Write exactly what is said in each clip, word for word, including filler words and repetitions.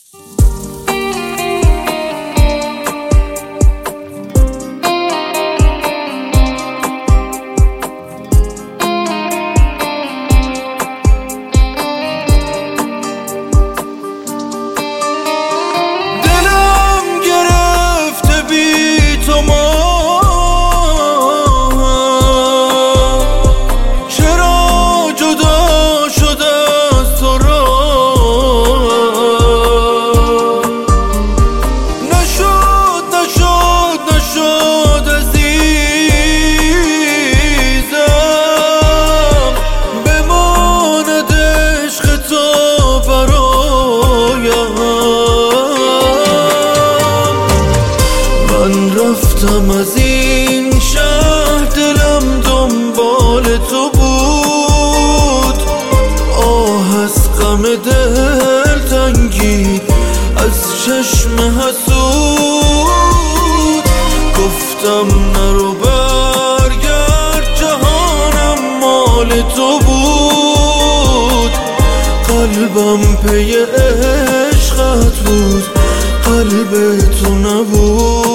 رفتم از این شهر، دلم دنبال تو بود. آه از غم دلتنگی، از چشم حسود. گفتم نرو برگرد، جهانم مال تو بود. قلبم پی عشقت بود، قلب تو نبود.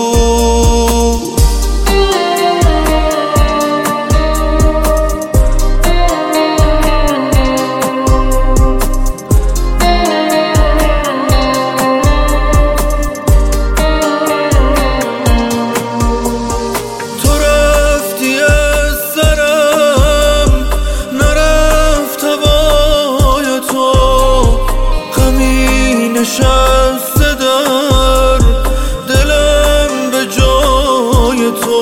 تو رفتی از سرم، نرفت هوای تو. غمی نشسته در دلم به جای تو.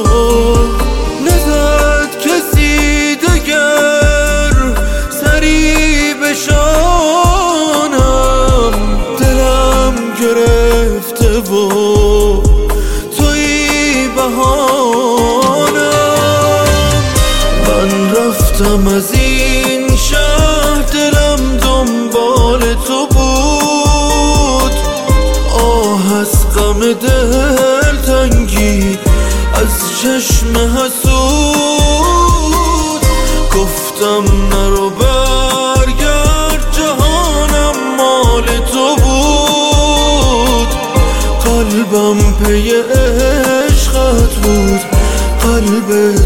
نزد کسی دگر سری به شانم، دلم گرفته و تویی بهانم. من رفتم از این شهر، دلم دنبال تو بود. آه از غم دلتنگی، از چشم حسود. گفتم نرو برگرد، جهانم مال تو بود. قلبم پی عشقت بود، قلب